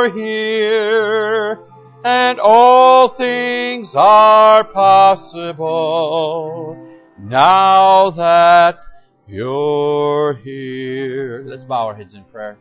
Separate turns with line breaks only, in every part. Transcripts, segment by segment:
You're here, and all things are possible now that You're here. Let's bow our heads in prayer.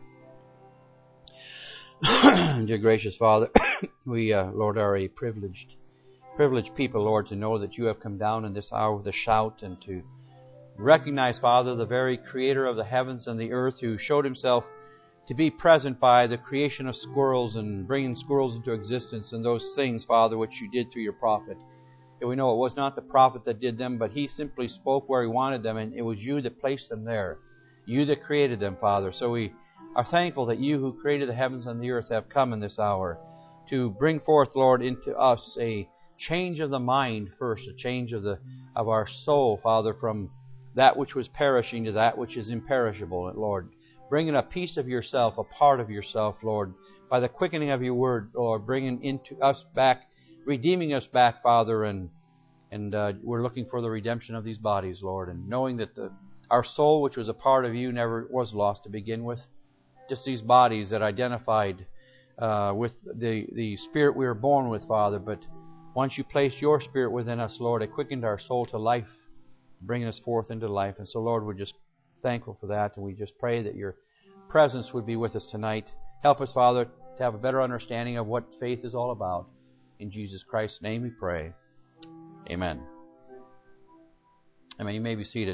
Dear gracious Father, we, Lord, are a privileged people, Lord, to know that You have come down in this hour with a shout, and to recognize, Father, the very Creator of the heavens and the earth, who showed Himself to be present by the creation of squirrels and bringing squirrels into existence, and those things, Father, which You did through Your prophet. And we know it was not the prophet that did them, but he simply spoke where he wanted them, and it was You that placed them there. You that created them, Father. So we are thankful that You who created the heavens and the earth have come in this hour to bring forth, Lord, into us a change of the mind first, a change of our soul, Father, from that which was perishing to that which is imperishable, Lord. Bringing a piece of Yourself, a part of Yourself, Lord, by the quickening of Your word, Lord, bringing into us back, redeeming us back, Father, and we're looking for the redemption of these bodies, Lord, and knowing that our soul, which was a part of You, never was lost to begin with. Just these bodies that identified with the spirit we were born with, Father, but once You placed Your Spirit within us, Lord, it quickened our soul to life, bringing us forth into life. And so, Lord, we're just thankful for that, and we just pray that Your presence would be with us tonight. Help us, Father, to have a better understanding of what faith is all about. In Jesus Christ's name we pray. Amen. Amen. You may be seated.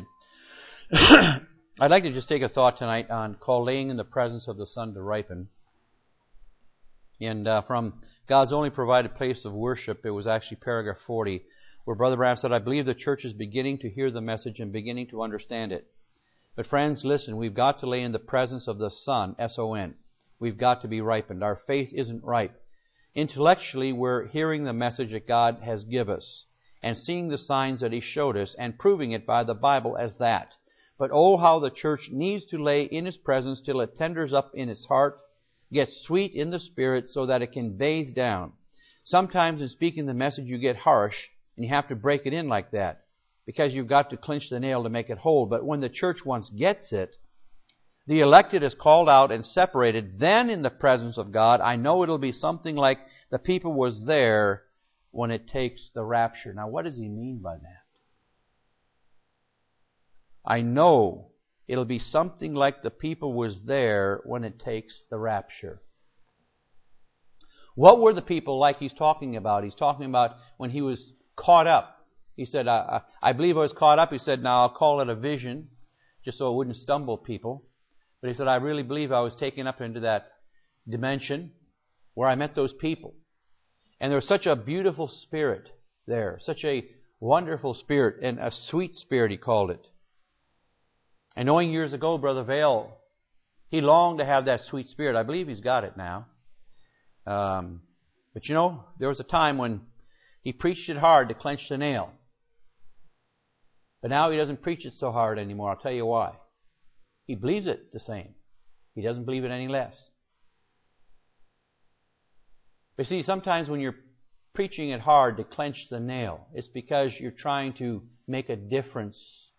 I'd like to just take a thought tonight called Laying in the Presence of the Sun to Ripen. And from God's Only Provided Place of Worship, it was actually paragraph 40, where Brother Branham said, I believe the church is beginning to hear the message and beginning to understand it. But friends, listen, we've got to lay in the presence of the sun, S-O-N. We've got to be ripened. Our faith isn't ripe. Intellectually, we're hearing the message that God has given us and seeing the signs that He showed us and proving it by the Bible as that. But oh, how the church needs to lay in His presence till it tenders up in its heart, gets sweet in the spirit so that it can bathe down. Sometimes in speaking the message you get harsh and you have to break it in like that because you've got to clinch the nail to make it whole. But when the church once gets it, the elected is called out and separated. Then in the presence of God, I know it'll be something like the people was there when it takes the rapture. Now, what does he mean by that? I know it'll be something like the people was there when it takes the rapture. What were the people like he's talking about? He's talking about when he was caught up. He said, I believe I was caught up. He said, now I'll call it a vision, just so it wouldn't stumble people. But he said, I really believe I was taken up into that dimension where I met those people. And there was such a beautiful spirit there, such a wonderful spirit, and a sweet spirit, he called it. And knowing years ago, Brother Vail, he longed to have that sweet spirit. I believe he's got it now. But you know, there was a time when he preached it hard to clench the nail. But now he doesn't preach it so hard anymore. I'll tell you why. He believes it the same. He doesn't believe it any less. But see, sometimes when you're preaching it hard to clench the nail, it's because you're trying to make a difference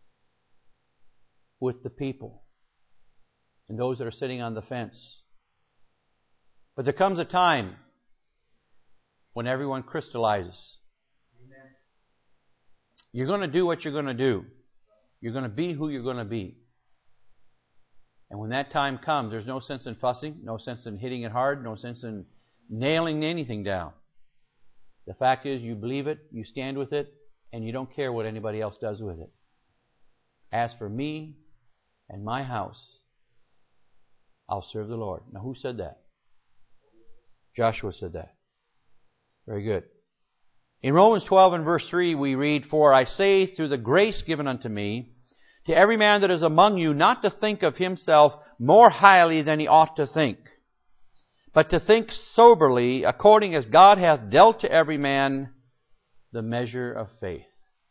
with the people and those that are sitting on the fence. But there comes a time when everyone crystallizes. Amen. You're going to do what you're going to do. You're going to be who you're going to be. And when that time comes, there's no sense in fussing, no sense in hitting it hard, no sense in nailing anything down. The fact is, you believe it, you stand with it, and you don't care what anybody else does with it. As for me and my house, I'll serve the Lord. Now, who said that? Joshua said that. Very good. In Romans 12 and verse 3 we read, For I say through the grace given unto me, to every man that is among you, not to think of himself more highly than he ought to think, but to think soberly, according as God hath dealt to every man the measure of faith.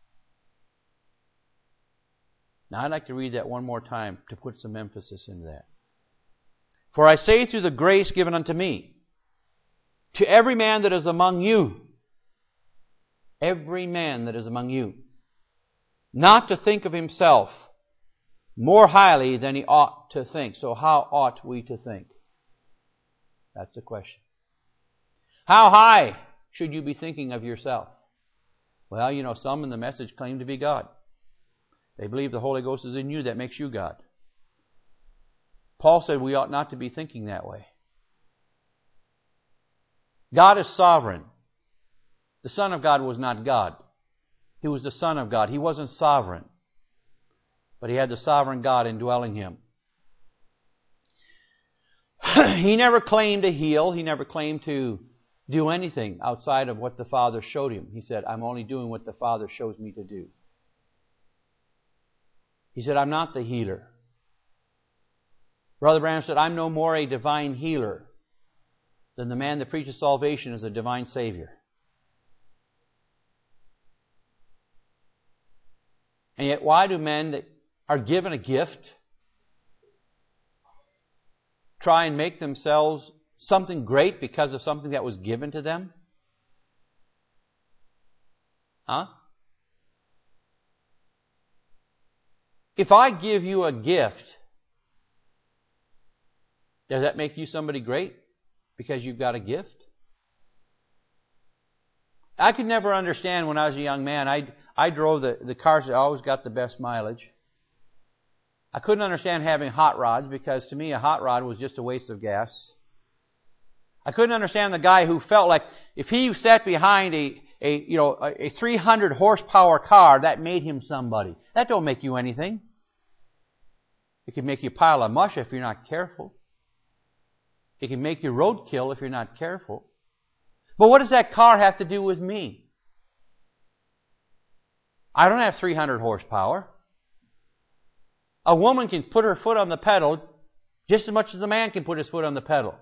Now I'd like to read that one more time to put some emphasis into that. For I say through the grace given unto me, to every man that is among you, every man that is among you, not to think of himself more highly than he ought to think. So how ought we to think? That's the question. How high should you be thinking of yourself? Well, some in the message claim to be God. They believe the Holy Ghost is in you that makes you God. Paul said we ought not to be thinking that way. God is sovereign. The Son of God was not God. He was the Son of God. He wasn't sovereign. But He had the sovereign God indwelling Him. He never claimed to heal. He never claimed to do anything outside of what the Father showed Him. He said, I'm only doing what the Father shows me to do. He said, I'm not the healer. Brother Branham said, I'm no more a divine healer than the man that preaches salvation as a divine Savior. And yet, why do men that are given a gift try and make themselves something great because of something that was given to them? Huh? If I give you a gift, does that make you somebody great because you've got a gift? I could never understand when I was a young man. I drove the cars that always got the best mileage. I couldn't understand having hot rods because to me a hot rod was just a waste of gas. I couldn't understand the guy who felt like if he sat behind a 300 horsepower car, that made him somebody. That don't make you anything. It can make you a pile of mush if you're not careful. It can make you roadkill if you're not careful. But what does that car have to do with me? I don't have 300 horsepower. A woman can put her foot on the pedal just as much as a man can put his foot on the pedal.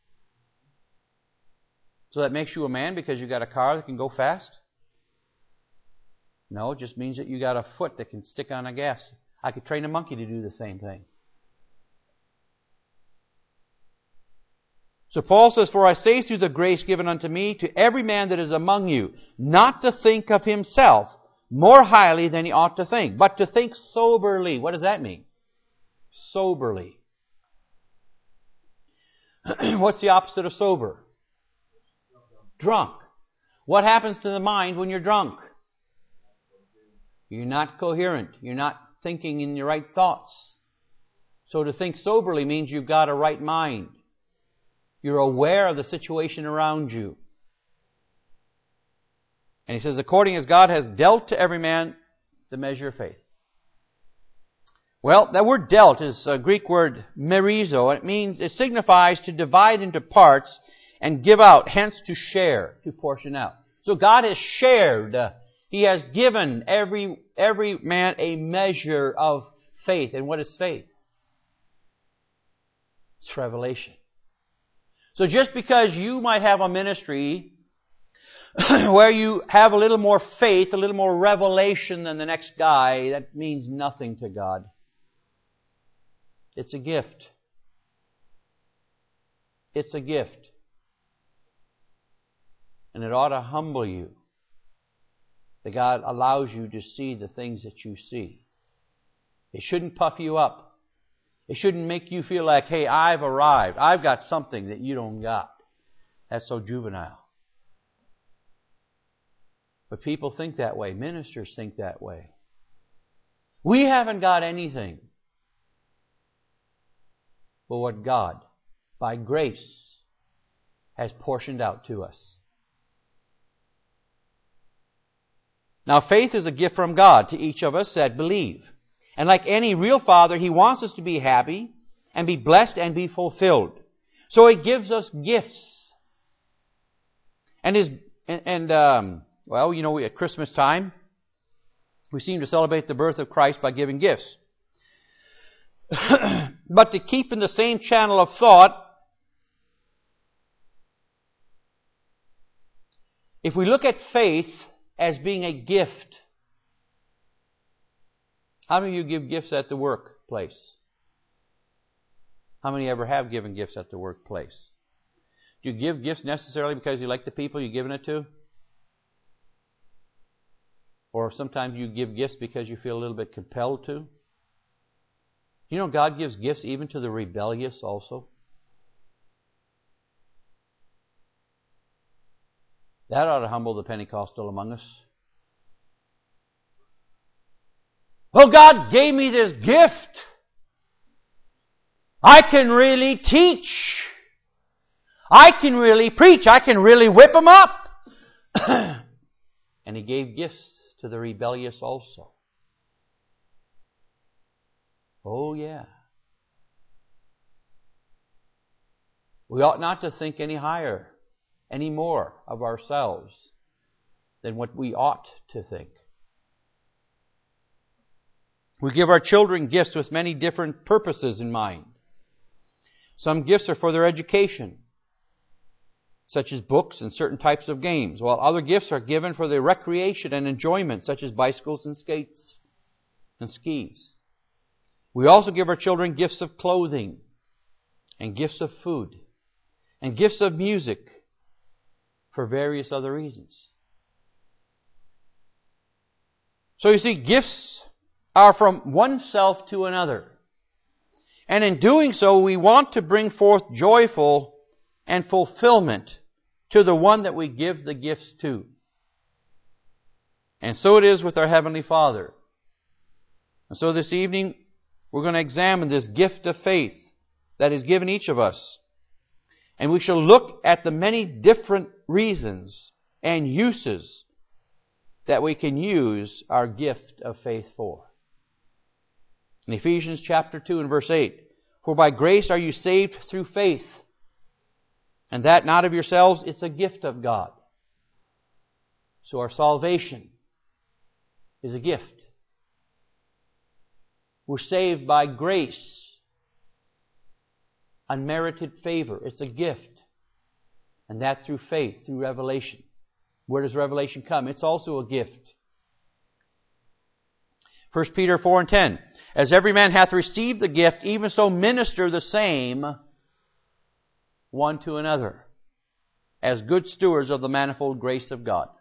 So that makes you a man because you got a car that can go fast? No, it just means that you got a foot that can stick on a gas. I could train a monkey to do the same thing. So Paul says, For I say through the grace given unto me to every man that is among you, not to think of himself more highly than he ought to think, but to think soberly. What does that mean? Soberly. What's the opposite of sober? Drunk. What happens to the mind when you're drunk? You're not coherent. You're not thinking in your right thoughts. So to think soberly means you've got a right mind. You're aware of the situation around you. And he says, according as God has dealt to every man the measure of faith. Well, that word dealt is a Greek word merizo. It signifies to divide into parts and give out, hence to share, to portion out. So God has shared. He has given every man a measure of faith. And what is faith? It's revelation. So just because you might have a ministry where you have a little more faith, a little more revelation than the next guy, that means nothing to God. It's a gift. It's a gift. And it ought to humble you that God allows you to see the things that you see. It shouldn't puff you up. It shouldn't make you feel like, hey, I've arrived. I've got something that you don't got. That's so juvenile. But people think that way. Ministers think that way. We haven't got anything but what God, by grace, has portioned out to us. Now, faith is a gift from God to each of us that believe. And like any real father, He wants us to be happy and be blessed and be fulfilled. So He gives us gifts. And at Christmas time, we seem to celebrate the birth of Christ by giving gifts. But to keep in the same channel of thought, if we look at faith as being a gift, how many of you give gifts at the workplace? How many ever have given gifts at the workplace? Do you give gifts necessarily because you like the people you're giving it to? Or sometimes you give gifts because you feel a little bit compelled to? You know God gives gifts even to the rebellious also. That ought to humble the Pentecostal among us. Well, God gave me this gift. I can really teach. I can really preach. I can really whip them up. And He gave gifts to the rebellious also. Oh, yeah. We ought not to think any higher, any more of ourselves than what we ought to think. We give our children gifts with many different purposes in mind. Some gifts are for their education, such as books and certain types of games, while other gifts are given for their recreation and enjoyment, such as bicycles and skates and skis. We also give our children gifts of clothing and gifts of food and gifts of music for various other reasons. So you see, gifts are from oneself to another. And in doing so, we want to bring forth joyful and fulfillment to the one that we give the gifts to. And so it is with our Heavenly Father. And so this evening, we're going to examine this gift of faith that is given each of us. And we shall look at the many different reasons and uses that we can use our gift of faith for. In Ephesians chapter 2 and verse 8, "For by grace are you saved through faith, and that not of yourselves, it's a gift of God." So our salvation is a gift. We're saved by grace, unmerited favor. It's a gift. And that through faith, through revelation. Where does revelation come? It's also a gift. 1 Peter 4 and 10, "As every man hath received the gift, even so minister the same one to another, as good stewards of the manifold grace of God."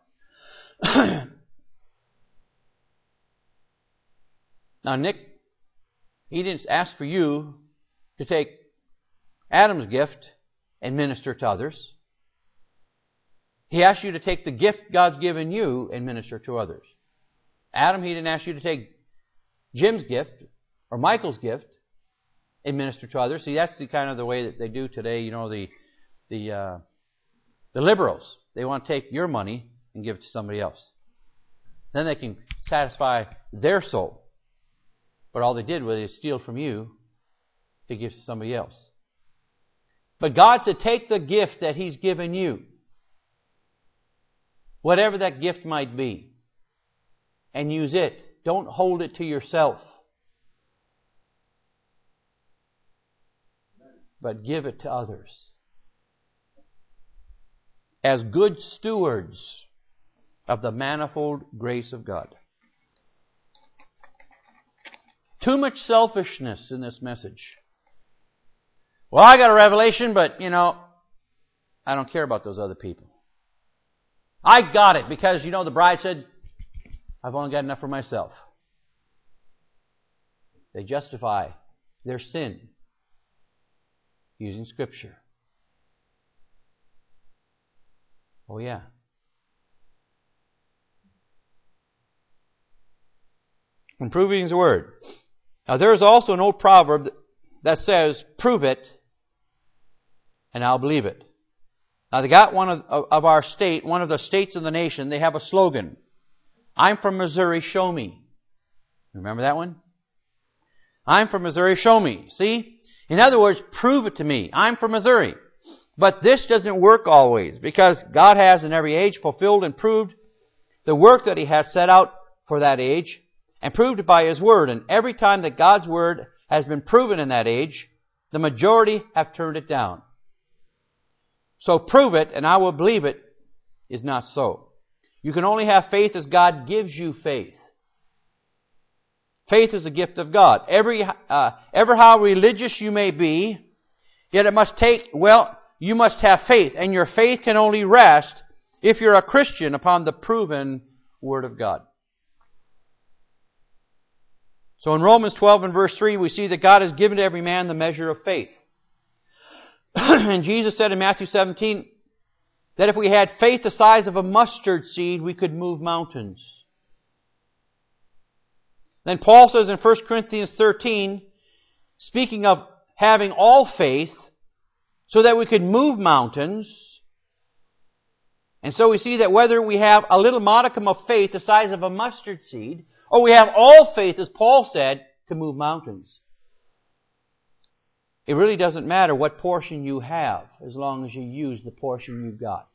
Now, Nick, he didn't ask for you to take Adam's gift and minister to others. He asked you to take the gift God's given you and minister to others. Adam, he didn't ask you to take Jim's gift or Michael's gift and minister to others. See, that's the kind of the way that they do today. You know, the liberals, they want to take your money and give it to somebody else. Then they can satisfy their soul. But all they did was steal from you to give to somebody else. But God said, take the gift that He's given you, whatever that gift might be, and use it. Don't hold it to yourself, but give it to others as good stewards of the manifold grace of God. Too much selfishness in this message. Well, I got a revelation, but, I don't care about those other people. I got it because, the bride said, I've only got enough for myself. They justify their sin using Scripture. Oh, yeah. When proving His Word. Now, there is also an old proverb that says, "Prove it, and I'll believe it." Now, they got one of our state, one of the states of the nation, they have a slogan. "I'm from Missouri, show me." Remember that one? "I'm from Missouri, show me." See? In other words, prove it to me. I'm from Missouri. But this doesn't work always, because God has in every age fulfilled and proved the work that He has set out for that age, and proved it by His Word. And every time that God's Word has been proven in that age, the majority have turned it down. So prove it, and I will believe it, is not so. You can only have faith as God gives you faith. Faith is a gift of God. Ever how religious you may be, yet you must have faith. And your faith can only rest if you're a Christian upon the proven Word of God. So in Romans 12 and verse 3, we see that God has given to every man the measure of faith. And Jesus said in Matthew 17, that if we had faith the size of a mustard seed, we could move mountains. Then Paul says in 1 Corinthians 13, speaking of having all faith so that we could move mountains. And so we see that whether we have a little modicum of faith the size of a mustard seed, or we have all faith, as Paul said, to move mountains. It really doesn't matter what portion you have, as long as you use the portion you've got.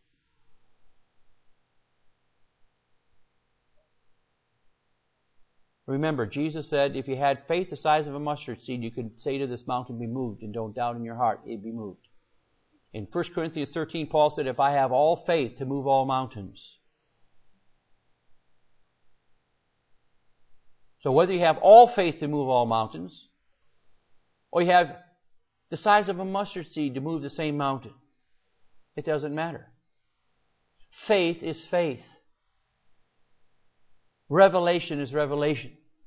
Remember, Jesus said, if you had faith the size of a mustard seed, you could say to this mountain, be moved, and don't doubt in your heart, it'd be moved. In 1 Corinthians 13, Paul said, if I have all faith to move all mountains. So whether you have all faith to move all mountains, or you have the size of a mustard seed to move the same mountain, it doesn't matter. Faith is faith. Revelation is revelation.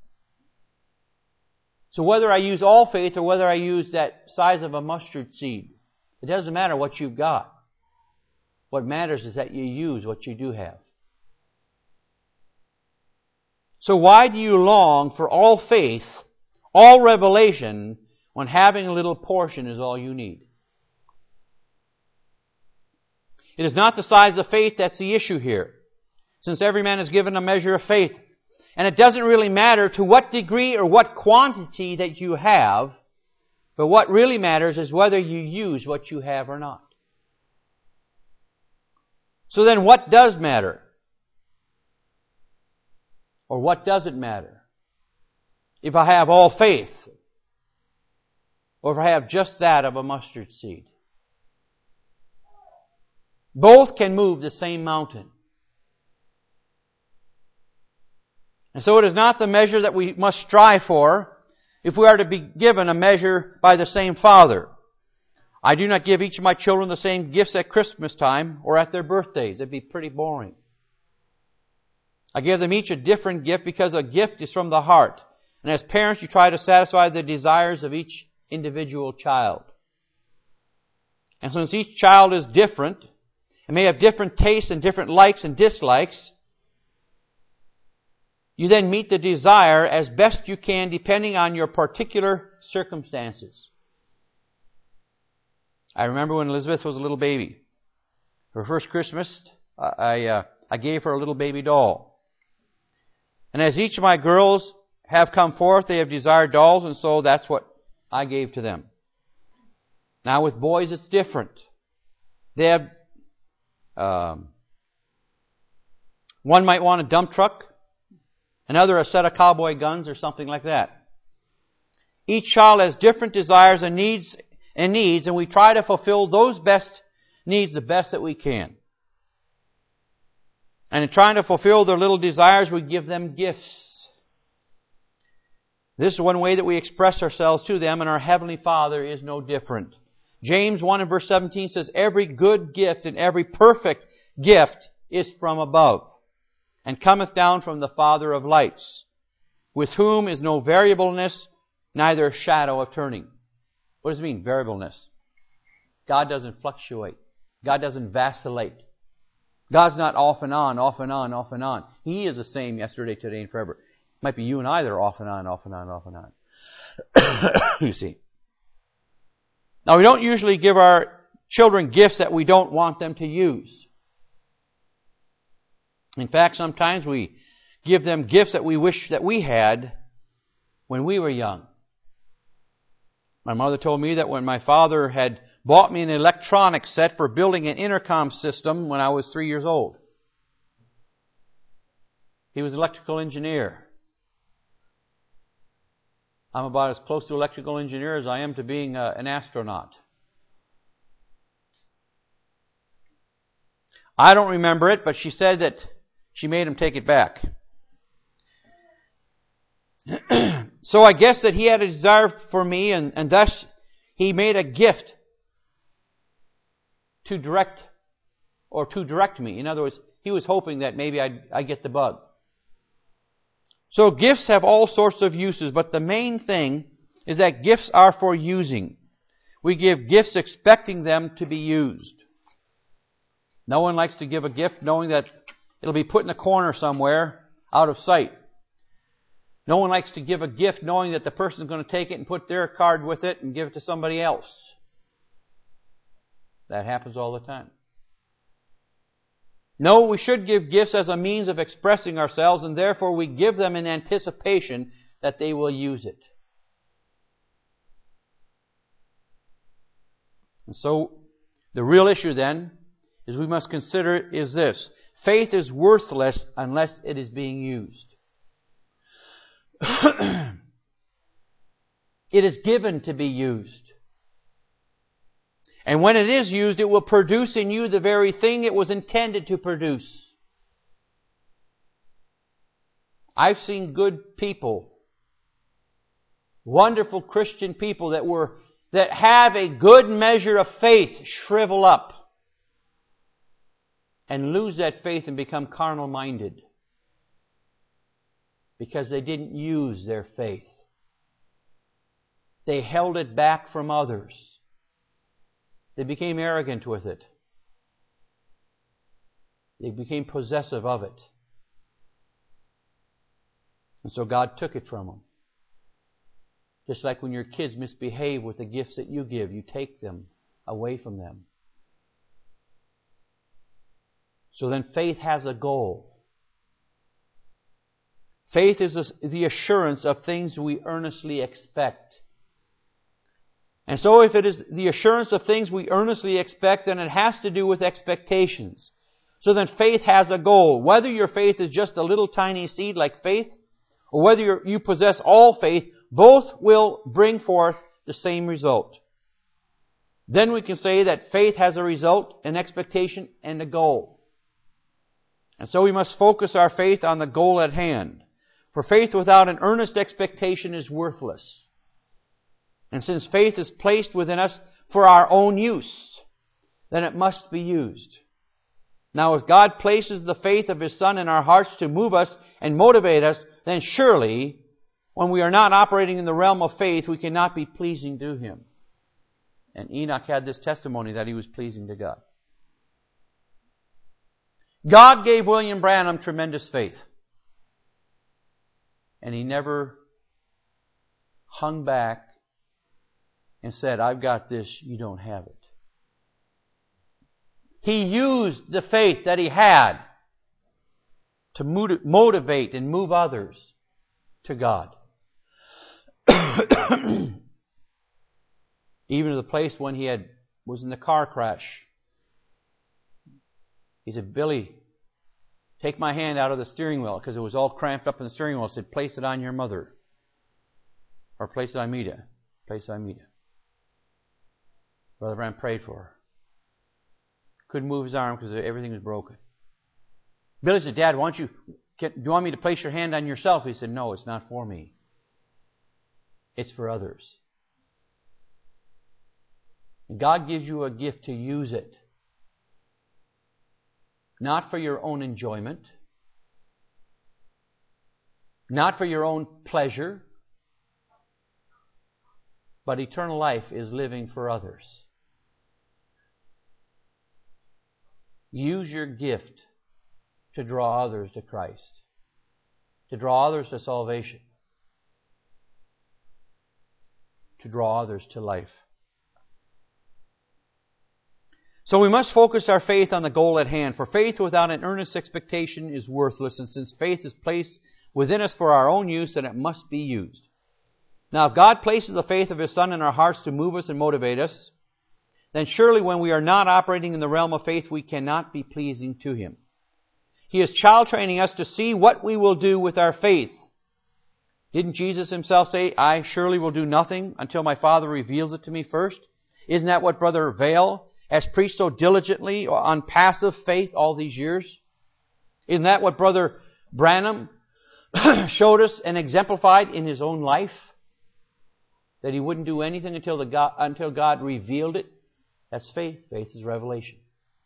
So whether I use all faith or whether I use that size of a mustard seed, it doesn't matter what you've got. What matters is that you use what you do have. So why do you long for all faith, all revelation, when having a little portion is all you need? It is not the size of faith that's the issue here, since every man is given a measure of faith. And it doesn't really matter to what degree or what quantity that you have, but what really matters is whether you use what you have or not. So then what does matter? Or what doesn't matter? If I have all faith, or if I have just that of a mustard seed. Both can move the same mountain. And so it is not the measure that we must strive for if we are to be given a measure by the same Father. I do not give each of my children the same gifts at Christmas time or at their birthdays. It'd be pretty boring. I give them each a different gift because a gift is from the heart. And as parents, you try to satisfy the desires of each individual child. And since each child is different, and may have different tastes and different likes and dislikes, you then meet the desire as best you can depending on your particular circumstances. I remember when Elizabeth was a little baby. Her first Christmas, I gave her a little baby doll. And as each of my girls have come forth, they have desired dolls, and so that's what I gave to them. Now with boys it's different. They have, one might want a dump truck, another a set of cowboy guns or something like that. Each child has different desires and needs, and we try to fulfill those best needs the best that we can. And in trying to fulfill their little desires, we give them gifts. This is one way that we express ourselves to them, and our Heavenly Father is no different. James 1 and verse 17 says, every good gift and every perfect gift is from above, and cometh down from the Father of lights, with whom is no variableness, neither shadow of turning. What does it mean, variableness? God doesn't fluctuate. God doesn't vacillate. God's not off and on, off and on, off and on. He is the same yesterday, today, and forever. It might be you and I that are off and on, off and on, off and on. You see. Now, we don't usually give our children gifts that we don't want them to use. In fact, sometimes we give them gifts that we wish that we had when we were young. My mother told me that when my father had bought me an electronics set for building an intercom system when I was 3 years old. He was an electrical engineer. I'm about as close to electrical engineer as I am to being an astronaut. I don't remember it, but she said that she made him take it back. So I guess that he had a desire for me, and thus he made a gift to direct me. In other words, he was hoping that maybe I'd get the bug. So gifts have all sorts of uses, but the main thing is that gifts are for using. We give gifts expecting them to be used. No one likes to give a gift knowing that it'll be put in a corner somewhere out of sight. No one likes to give a gift knowing that the person's going to take it and put their card with it and give it to somebody else. That happens all the time. No, we should give gifts as a means of expressing ourselves, and therefore we give them in anticipation that they will use it. And so, the real issue then is we must consider is this. Faith is worthless unless it is being used. It is given to be used. And when it is used, it will produce in you the very thing it was intended to produce. I've seen good people, wonderful Christian people that have a good measure of faith shrivel up and lose that faith and become carnal-minded because they didn't use their faith. They held it back from others. They became arrogant with it. They became possessive of it. And so God took it from them. Just like when your kids misbehave with the gifts that you give, you take them away from them. So then faith has a goal. Faith is the assurance of things we earnestly expect. And so if it is the assurance of things we earnestly expect, then it has to do with expectations. So then faith has a goal. Whether your faith is just a little tiny seed like faith, or whether you possess all faith, both will bring forth the same result. Then we can say that faith has a result, an expectation, and a goal. And so we must focus our faith on the goal at hand. For faith without an earnest expectation is worthless. And since faith is placed within us for our own use, then it must be used. Now, if God places the faith of His Son in our hearts to move us and motivate us, then surely, when we are not operating in the realm of faith, we cannot be pleasing to Him. And Enoch had this testimony that he was pleasing to God. God gave William Branham tremendous faith. And he never hung back and said, I've got this, you don't have it. He used the faith that he had to motivate and move others to God. Even to the place when he was in the car crash. He said, Billy, take my hand out of the steering wheel, because it was all cramped up in the steering wheel. He said, place it on your mother. Or place it on Mita. Place it on Mita. Brother Branham prayed for her. Couldn't move his arm because everything was broken. Billy said, Dad, do you want me to place your hand on yourself? He said, no, it's not for me. It's for others. And God gives you a gift to use it. Not for your own enjoyment. Not for your own pleasure. But eternal life is living for others. Use your gift to draw others to Christ. To draw others to salvation. To draw others to life. So we must focus our faith on the goal at hand. For faith without an earnest expectation is worthless. And since faith is placed within us for our own use, then it must be used. Now, if God places the faith of His Son in our hearts to move us and motivate us, then surely when we are not operating in the realm of faith, we cannot be pleasing to Him. He is child training us to see what we will do with our faith. Didn't Jesus Himself say, I surely will do nothing until my Father reveals it to me first? Isn't that what Brother Vail has preached so diligently on passive faith all these years? Isn't that what Brother Branham showed us and exemplified in his own life? That he wouldn't do anything until God revealed it? That's faith. Faith is revelation.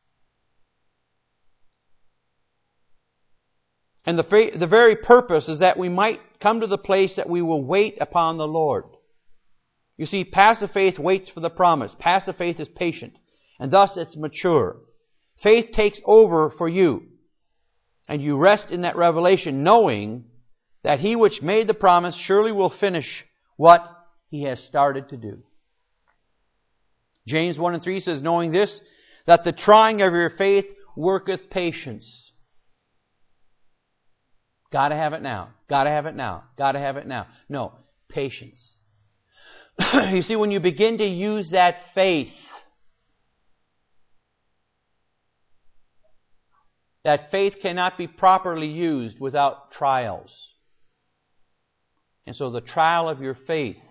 And the very purpose is that we might come to the place that we will wait upon the Lord. You see, passive faith waits for the promise. Passive faith is patient, and thus it's mature. Faith takes over for you. And you rest in that revelation, knowing that He which made the promise surely will finish what He has started to do. James 1:3 says, knowing this, that the trying of your faith worketh patience. Gotta have it now. Gotta have it now. Gotta have it now. No, patience. You see, when you begin to use that faith, that faith cannot be properly used without trials. And so the trial of your faith,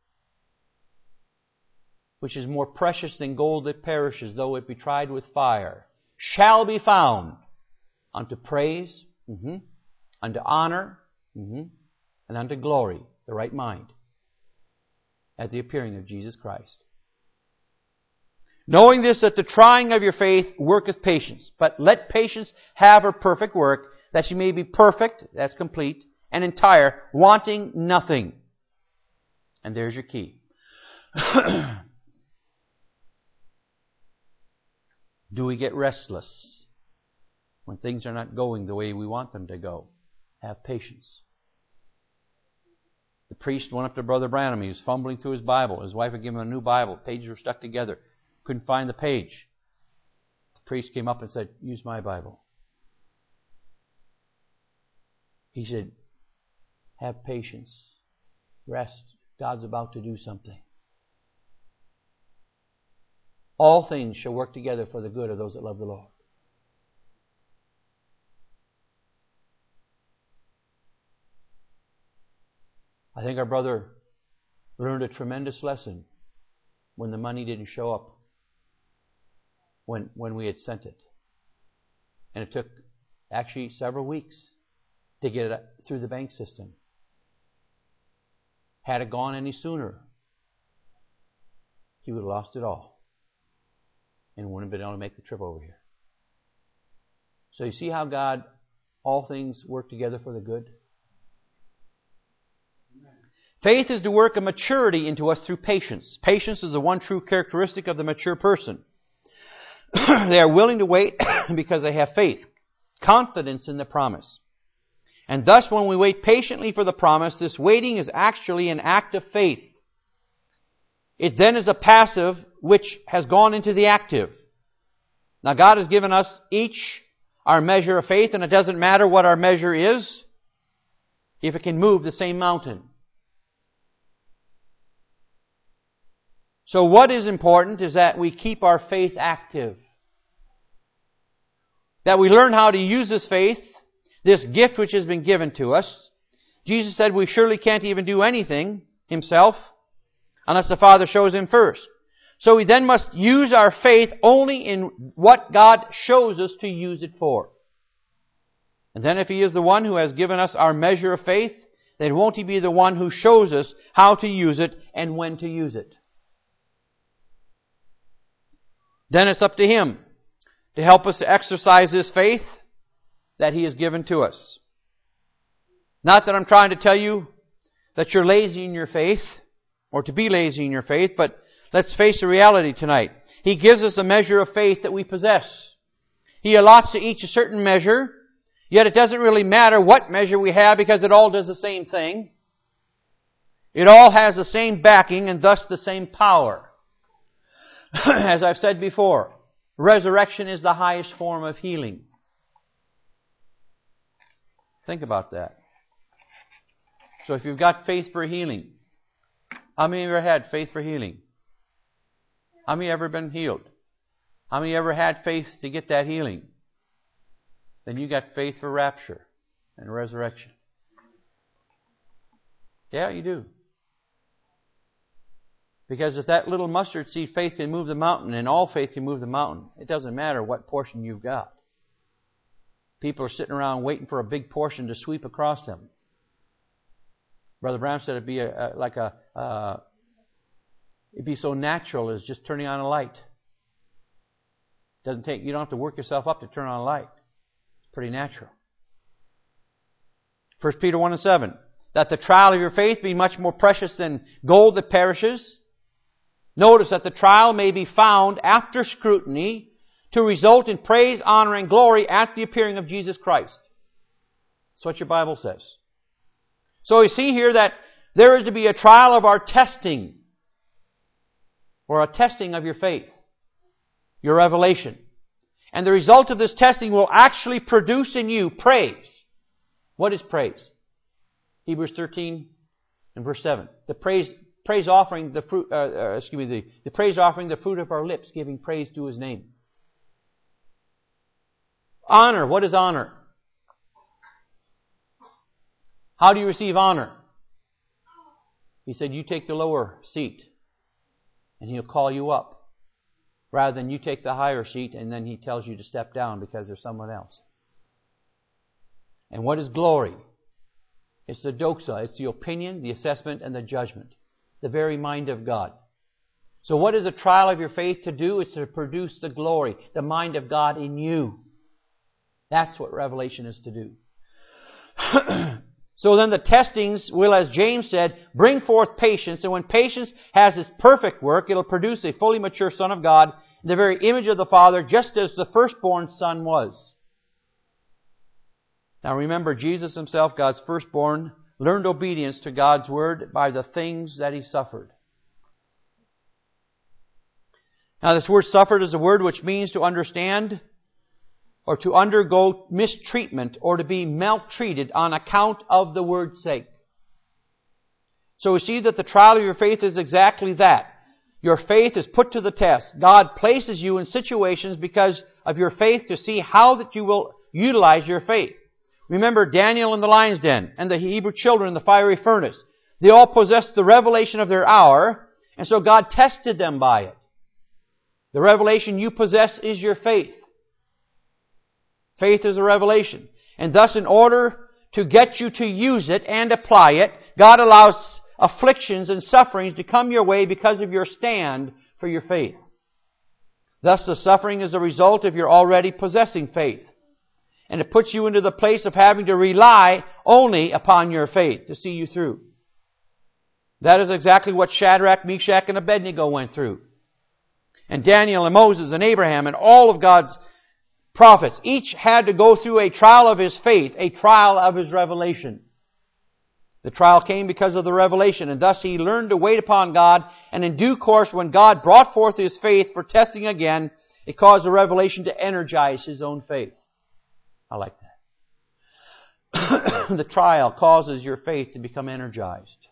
which is more precious than gold that perishes, though it be tried with fire, shall be found unto praise, unto honor, and unto glory, the right mind, at the appearing of Jesus Christ. Knowing this, that the trying of your faith worketh patience. But let patience have her perfect work, that she may be perfect, that's complete, and entire, wanting nothing. And there's your key. Do we get restless when things are not going the way we want them to go? Have patience. The priest went up to Brother Branham. He was fumbling through his Bible. His wife had given him a new Bible. Pages were stuck together. Couldn't find the page. The priest came up and said, use my Bible. He said, have patience. Rest. God's about to do something. All things shall work together for the good of those that love the Lord. I think our brother learned a tremendous lesson when the money didn't show up when we had sent it. And it took actually several weeks to get it through the bank system. Had it gone any sooner, he would have lost it all and wouldn't have been able to make the trip over here. So you see how God, all things work together for the good? Faith is to work a maturity into us through patience. Patience is the one true characteristic of the mature person. They are willing to wait because they have faith, confidence in the promise. And thus when we wait patiently for the promise, this waiting is actually an act of faith. It then is a passive which has gone into the active. Now God has given us each our measure of faith, and it doesn't matter what our measure is if it can move the same mountain. So what is important is that we keep our faith active. That we learn how to use this faith, this gift which has been given to us. Jesus said we surely can't even do anything Himself unless the Father shows Him first. So we then must use our faith only in what God shows us to use it for. And then if He is the one who has given us our measure of faith, then won't He be the one who shows us how to use it and when to use it? Then it's up to Him to help us to exercise this faith that He has given to us. Not that I'm trying to tell you that you're lazy in your faith, or to be lazy in your faith, but let's face the reality tonight. He gives us a measure of faith that we possess. He allots to each a certain measure, yet it doesn't really matter what measure we have because it all does the same thing. It all has the same backing and thus the same power. As I've said before, resurrection is the highest form of healing. Think about that. So if you've got faith for healing, how many of you ever had faith for healing? How many have ever been healed? How many ever had faith to get that healing? Then you got faith for rapture and resurrection. Yeah, you do. Because if that little mustard seed faith can move the mountain, and all faith can move the mountain, it doesn't matter what portion you've got. People are sitting around waiting for a big portion to sweep across them. Brother Brown said it'd be it'd be so natural as just turning on a light. You don't have to work yourself up to turn on a light. It's pretty natural. 1 Peter 1:7, that the trial of your faith be much more precious than gold that perishes. Notice that the trial may be found after scrutiny to result in praise, honor, and glory at the appearing of Jesus Christ. That's what your Bible says. So we see here that there is to be a trial of our testing, or a testing of your faith, your revelation. And the result of this testing will actually produce in you praise. What is praise? Hebrews 13 and verse 7. The praise offering, the fruit. The praise offering, the fruit of our lips, giving praise to His name. Honor. What is honor? How do you receive honor? He said, you take the lower seat, and He'll call you up, rather than you take the higher seat, and then He tells you to step down because there's someone else. And what is glory? It's the doxa. It's the opinion, the assessment, and the judgment. The very mind of God. So what is a trial of your faith to do? It's to produce the glory, the mind of God in you. That's what revelation is to do. So then the testings will, as James said, bring forth patience. And when patience has its perfect work, it'll produce a fully mature Son of God in the very image of the Father, just as the firstborn Son was. Now remember, Jesus Himself, God's firstborn, learned obedience to God's Word by the things that He suffered. Now this word suffered is a word which means to understand or to undergo mistreatment or to be maltreated on account of the Word's sake. So we see that the trial of your faith is exactly that. Your faith is put to the test. God places you in situations because of your faith to see how that you will utilize your faith. Remember Daniel in the lion's den and the Hebrew children in the fiery furnace. They all possessed the revelation of their hour, and so God tested them by it. The revelation you possess is your faith. Faith is a revelation. And thus, in order to get you to use it and apply it, God allows afflictions and sufferings to come your way because of your stand for your faith. Thus, the suffering is a result of your already possessing faith. And it puts you into the place of having to rely only upon your faith to see you through. That is exactly what Shadrach, Meshach, and Abednego went through. And Daniel and Moses and Abraham and all of God's prophets each had to go through a trial of his faith, a trial of his revelation. The trial came because of the revelation, and thus he learned to wait upon God, and in due course, when God brought forth his faith for testing again, it caused the revelation to energize his own faith. I like that. The trial causes your faith to become energized.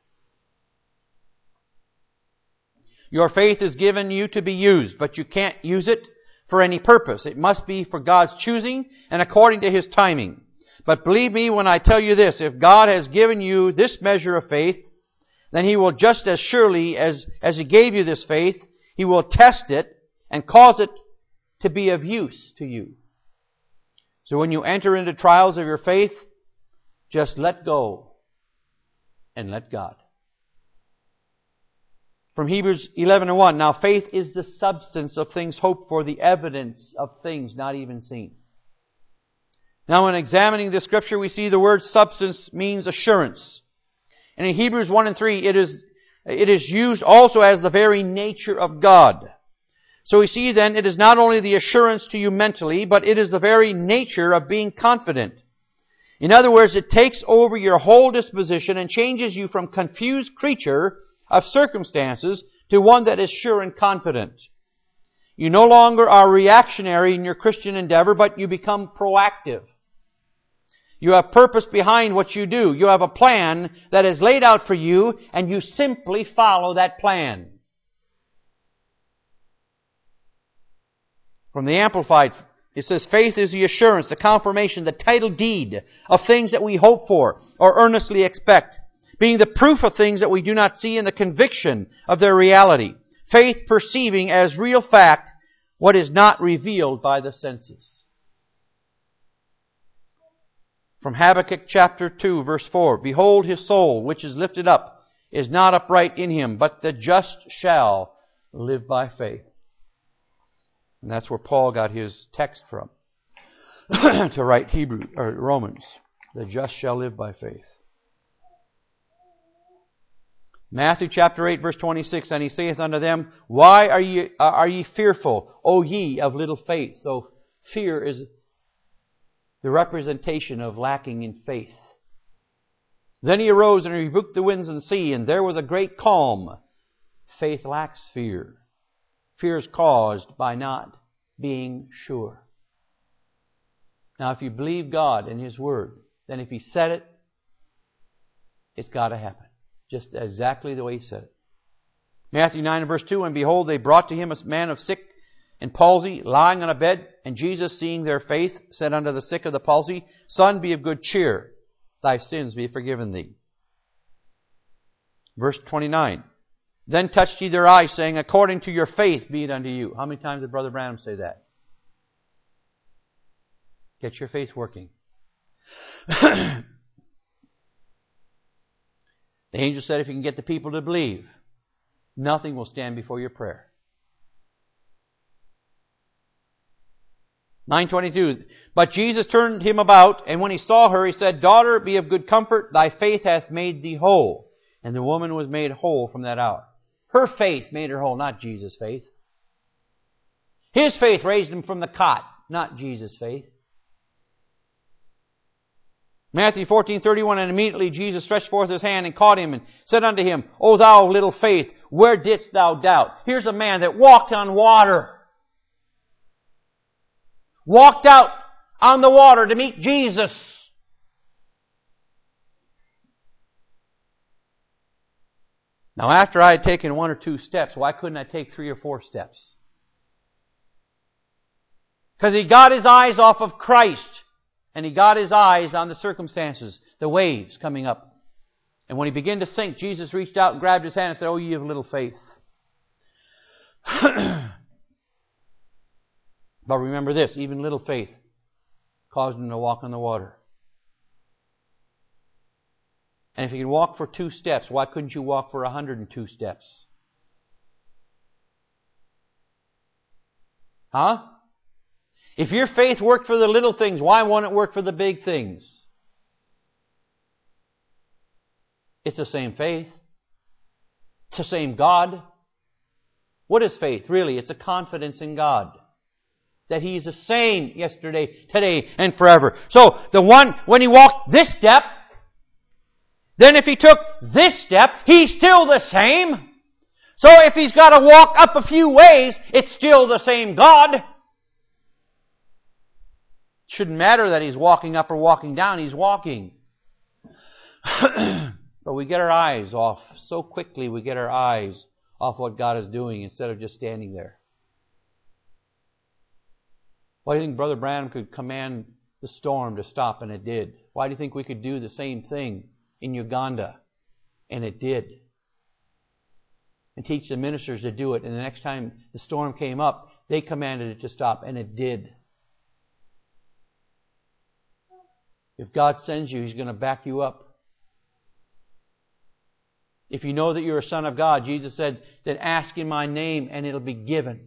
Your faith is given you to be used, but you can't use it for any purpose. It must be for God's choosing and according to His timing. But believe me when I tell you this, if God has given you this measure of faith, then He will just as surely as He gave you this faith, He will test it and cause it to be of use to you. So when you enter into trials of your faith, just let go and let God. From Hebrews 11:1, now faith is the substance of things hoped for, the evidence of things not even seen. Now in examining this scripture, we see the word substance means assurance. And in Hebrews 1 and 3, it is used also as the very nature of God. So we see then, it is not only the assurance to you mentally, but it is the very nature of being confident. In other words, it takes over your whole disposition and changes you from confused creature of circumstances to one that is sure and confident. You no longer are reactionary in your Christian endeavor, but you become proactive. You have purpose behind what you do. You have a plan that is laid out for you, and you simply follow that plan. From the Amplified, it says, faith is the assurance, the confirmation, the title deed of things that we hope for or earnestly expect, being the proof of things that we do not see and the conviction of their reality. Faith perceiving as real fact what is not revealed by the senses. From Habakkuk chapter 2, verse 4, behold, his soul, which is lifted up, is not upright in him, but the just shall live by faith. And that's where Paul got his text from to write Romans. The just shall live by faith. Matthew chapter 8, verse 26, and he saith unto them, Why are ye fearful, O ye of little faith? So fear is the representation of lacking in faith. Then he arose and rebuked the winds and the sea, and there was a great calm. Faith lacks fear. Fear is caused by not being sure. Now, if you believe God and His Word, then if He said it, it's got to happen. Just exactly the way He said it. Matthew 9 and verse 2, And behold, they brought to Him a man of sick and palsy, lying on a bed. And Jesus, seeing their faith, said unto the sick of the palsy, Son, be of good cheer. Thy sins be forgiven thee. Verse 29, Then touched he their eyes, saying, According to your faith be it unto you. How many times did Brother Branham say that? Get your faith working. The angel said if you can get the people to believe, nothing will stand before your prayer. 9:22, But Jesus turned him about, and when he saw her, he said, Daughter, be of good comfort, thy faith hath made thee whole. And the woman was made whole from that hour. Her faith made her whole, not Jesus' faith. His faith raised him from the cot, not Jesus' faith. Matthew 14:31, And immediately Jesus stretched forth His hand and caught him and said unto him, O thou of little faith, where didst thou doubt? Here's a man that walked on water. Walked out on the water to meet Jesus. Now after I had taken 1 or 2 steps, why couldn't I take 3 or 4 steps? Because he got his eyes off of Christ. And he got his eyes on the circumstances, the waves coming up. And when he began to sink, Jesus reached out and grabbed his hand and said, Oh, ye of little faith. But remember this, even little faith caused him to walk on the water. And if you can walk for 2 steps, why couldn't you walk for 102 steps? Huh? If your faith worked for the little things, why won't it work for the big things? It's the same faith. It's the same God. What is faith? Really, it's a confidence in God. That He's the same yesterday, today, and forever. So, the one, when he walked this step, then if he took this step, He's still the same. So if he's got to walk up a few ways, it's still the same God. Shouldn't matter that he's walking up or walking down, he's walking. But we get our eyes off, so quickly we get our eyes off what God is doing instead of just standing there. Why do you think Brother Branham could command the storm to stop and it did? Why do you think we could do the same thing in Uganda and it did? And teach the ministers to do it, and the next time the storm came up, they commanded it to stop and it did. If God sends you, He's going to back you up. If you know that you're a son of God, Jesus said that ask in my name and it'll be given.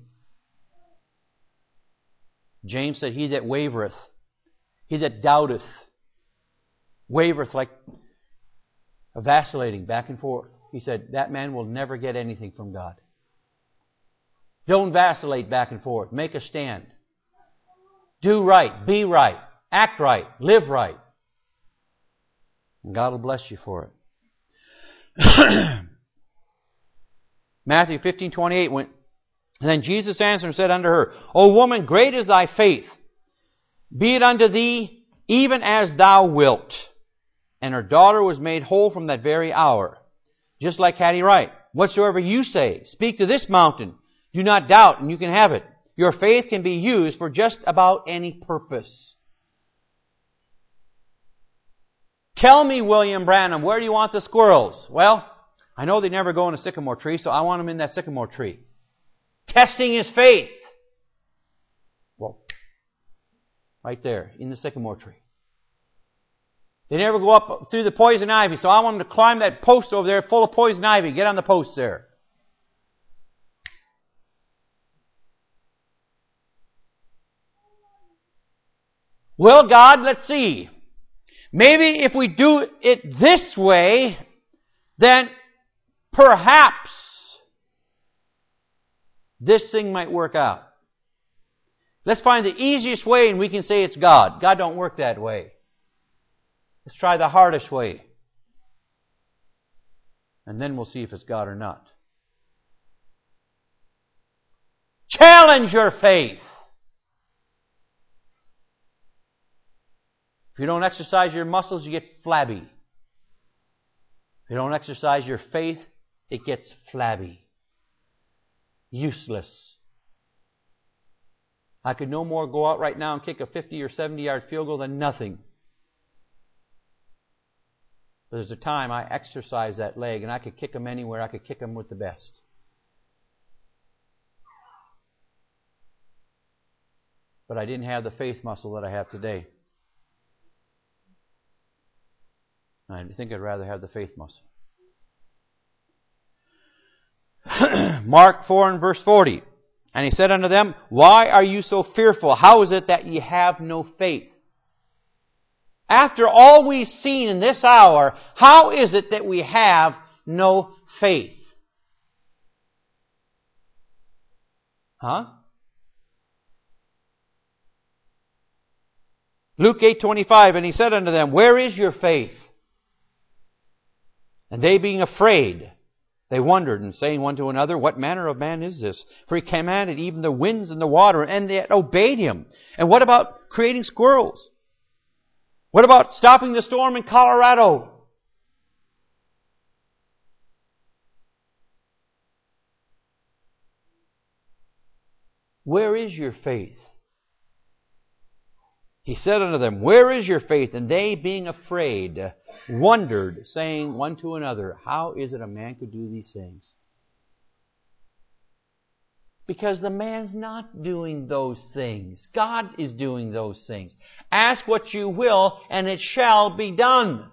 James said, He that wavereth, he that doubteth, wavereth like a vacillating back and forth. He said, that man will never get anything from God. Don't vacillate back and forth. Make a stand. Do right. Be right. Act right. Live right. And God will bless you for it. Matthew 15:28 went, And then Jesus answered and said unto her, O woman, great is thy faith. Be it unto thee even as thou wilt. And her daughter was made whole from that very hour. Just like Hattie Wright. Whatsoever you say, speak to this mountain. Do not doubt, and you can have it. Your faith can be used for just about any purpose. Tell me, William Branham, where do you want the squirrels? Well, I know they never go in a sycamore tree, so I want them in that sycamore tree. Testing his faith. Well, right there, in the sycamore tree. They never go up through the poison ivy, so I want them to climb that post over there full of poison ivy. Get on the post there. Well, God, let's see. Maybe if we do it this way, then perhaps this thing might work out. Let's find the easiest way and we can say it's God. God don't work that way. Let's try the hardest way. And then we'll see if it's God or not. Challenge your faith. If you don't exercise your muscles, you get flabby. If you don't exercise your faith, it gets flabby. Useless. I could no more go out right now and kick a 50 or 70-yard field goal than nothing. But there's a time I exercise that leg and I could kick them anywhere. I could kick them with the best. But I didn't have the faith muscle that I have today. I think I'd rather have the faith muscle. Mark 4 and verse 40. And he said unto them, Why are you so fearful? How is it that ye have no faith? After all we've seen in this hour, how is it that we have no faith? Huh? Luke 8:25, and he said unto them, Where is your faith? And they being afraid, they wondered, and saying one to another, What manner of man is this? For he commanded even the winds and the water, and they obeyed him. And what about creating squirrels? What about stopping the storm in Colorado? Where is your faith? He said unto them, Where is your faith? And they, being afraid, wondered, saying one to another, How is it a man could do these things? Because the man's not doing those things. God is doing those things. Ask what you will, and it shall be done.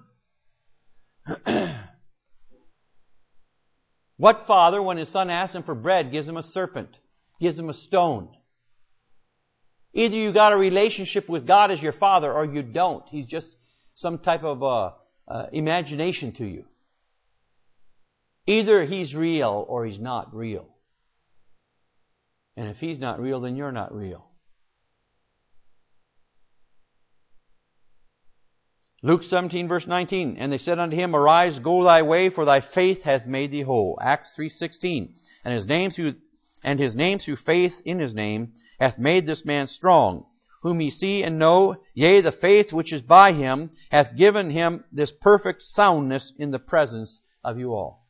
What father, when his son asks him for bread, gives him a serpent, gives him a stone? Either you got a relationship with God as your father or you don't. He's just some type of imagination to you. Either he's real or he's not real. And if he's not real, then you're not real. Luke 17 verse 19, And they said unto him, Arise, go thy way, for thy faith hath made thee whole. Acts 3:16, And his name through faith in his name hath made this man strong, whom ye see and know, yea, the faith which is by him hath given him this perfect soundness in the presence of you all.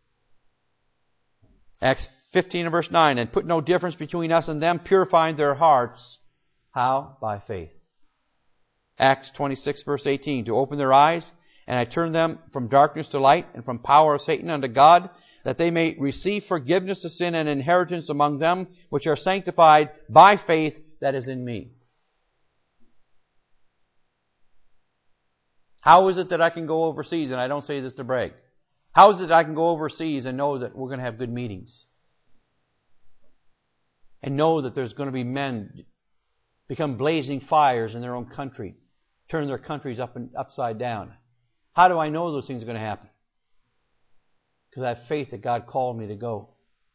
Acts 15 and verse 9, And put no difference between us and them, purifying their hearts. How? By faith. Acts 26 verse 18, To open their eyes, and I turn them from darkness to light, and from power of Satan unto God, that they may receive forgiveness of sin and inheritance among them which are sanctified by faith that is in me. How is it that I can go overseas, and I don't say this to brag, how is it that I can go overseas and know that we're going to have good meetings? And know that there's going to be men become blazing fires in their own country, turn their countries upside down. How do I know those things are going to happen? Because I have faith that God called me to go.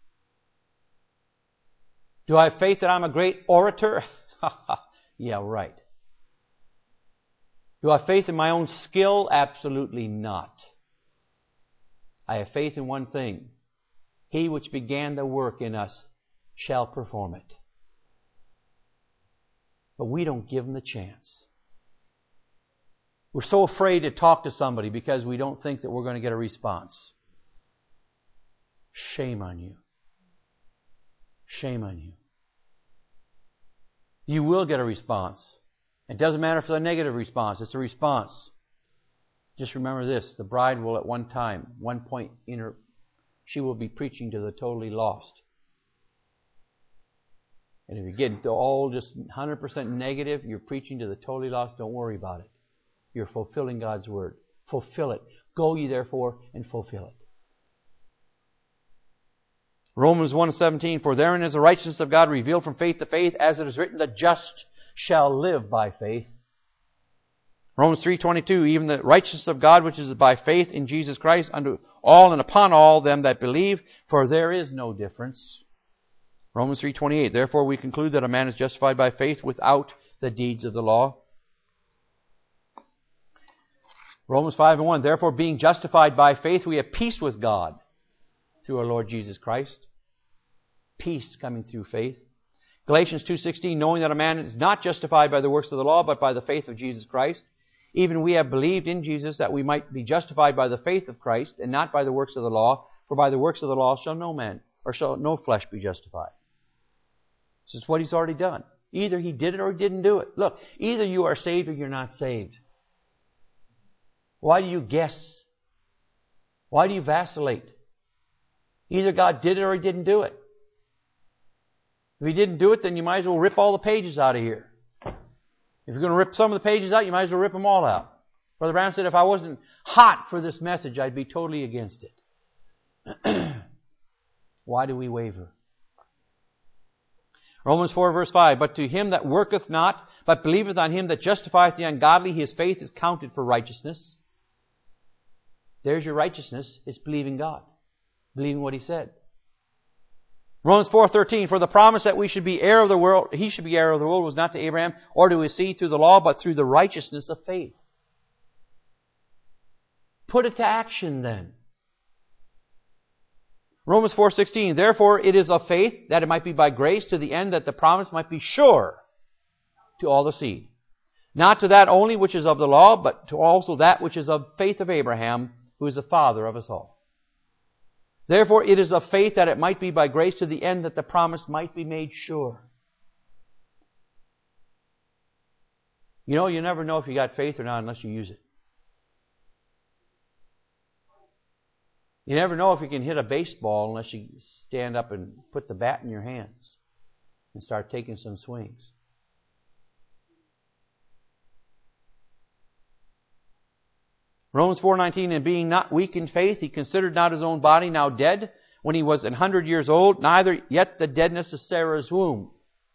Do I have faith that I'm a great orator? Yeah, right. Do I have faith in my own skill? Absolutely not. I have faith in one thing. He which began the work in us shall perform it. But we don't give him the chance. We're so afraid to talk to somebody because we don't think that we're going to get a response. Shame on you. Shame on you. You will get a response. It doesn't matter if it's a negative response. It's a response. Just remember this. The bride will at one point in her, she will be preaching to the totally lost. And if you get all just 100% negative, you're preaching to the totally lost, don't worry about it. You're fulfilling God's word. Fulfill it. Go ye therefore and fulfill it. Romans 1:17, For therein is the righteousness of God revealed from faith to faith, as it is written, the just shall live by faith. Romans 3:22, even the righteousness of God which is by faith in Jesus Christ unto all and upon all them that believe, for there is no difference. Romans 3:28, therefore we conclude that a man is justified by faith without the deeds of the law. Romans 5:1, therefore being justified by faith we have peace with God through our Lord Jesus Christ. Peace coming through faith. Galatians 2:16, knowing that a man is not justified by the works of the law, but by the faith of Jesus Christ. Even we have believed in Jesus that we might be justified by the faith of Christ, and not by the works of the law. For by the works of the law shall no man, or shall no flesh be justified. This is what He's already done. Either He did it or He didn't do it. Look, either you are saved or you're not saved. Why do you guess? Why do you vacillate? Either God did it or He didn't do it. If He didn't do it, then you might as well rip all the pages out of here. If you're going to rip some of the pages out, you might as well rip them all out. Brother Brown said, if I wasn't hot for this message, I'd be totally against it. Why do we waver? Romans 4 verse 5, but to him that worketh not, but believeth on Him that justifieth the ungodly, his faith is counted for righteousness. There's your righteousness. It's believing God. Believing what He said. Romans 4:13, for the promise that we should be heir of the world, he should be heir of the world, was not to Abraham or to his seed through the law, but through the righteousness of faith. Put it to action then. Romans 4:16, therefore it is of faith that it might be by grace to the end that the promise might be sure to all the seed. Not to that only which is of the law, but to also that which is of faith of Abraham, who is the father of us all. Therefore it is of faith that it might be by grace to the end that the promise might be made sure. You know, you never know if you got faith or not unless you use it. You never know if you can hit a baseball unless you stand up and put the bat in your hands and start taking some swings. Romans 4:19, and being not weak in faith, he considered not his own body now dead, when he was 100 years old, neither yet the deadness of Sarah's womb.